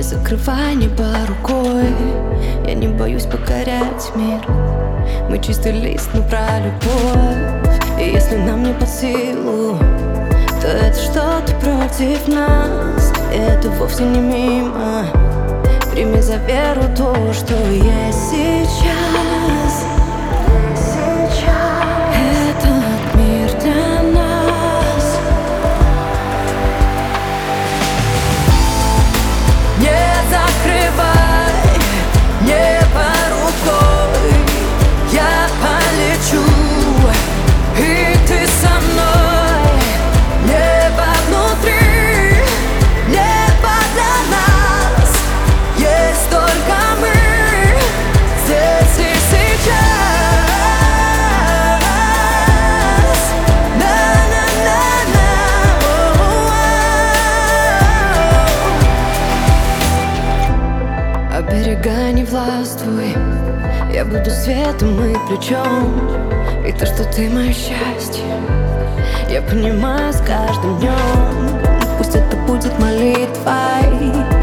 закрывай небо рукой. Я не боюсь покорять мир. Мы чистый лист, мы про любовь. И если нам не по силу, то это что-то против нас. И это вовсе не мимо. Прими за веру то, что есть сейчас. Этот мир для нас. Не закрывай небо рукой. Я полечу, и ты со мной. Небо внутри, небо для нас. Есть только мы здесь и сейчас. Оберегай, не властвуй. Я буду светом и плечом. И то, что ты мое счастье, я понимаю с каждым днем. Пусть это будет молитвой.